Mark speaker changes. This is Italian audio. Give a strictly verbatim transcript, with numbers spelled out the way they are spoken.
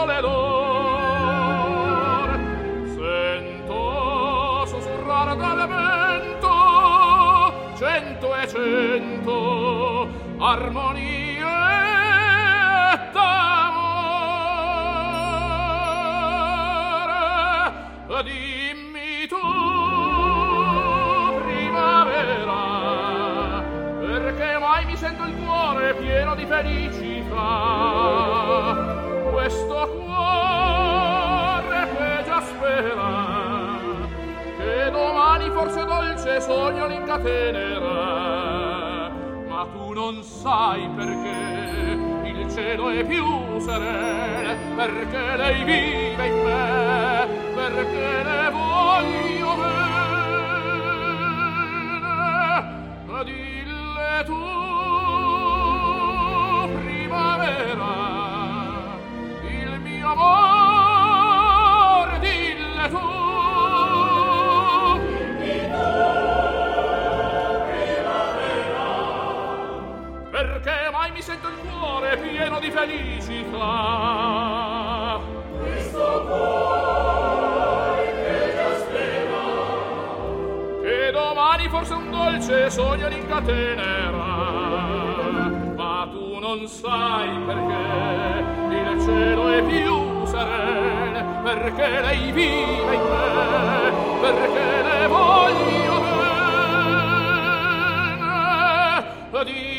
Speaker 1: nuvole d'or. Sento sussurrare dal vento cento e cento armonie d'amore. Dimmi tu, primavera, perché mai mi sento il cuore pieno di felicità? Questo cuore che già spera, che domani forse dolce sogno l'incatenerà. Ma tu non sai perché il cielo è più sereno, perché lei vive in me, perché le voglio bene. Dille tu, primavera, il mio amor, dille tu. Dimmi tu, primavera, perché mai mi sento il cuore pieno di felicità? Questo cuore che già spera, che domani forse un dolce sogno l'incatenerà. Ma tu non sai perché il cielo è più sereno, perché lei vive in me, perché le voglio bene.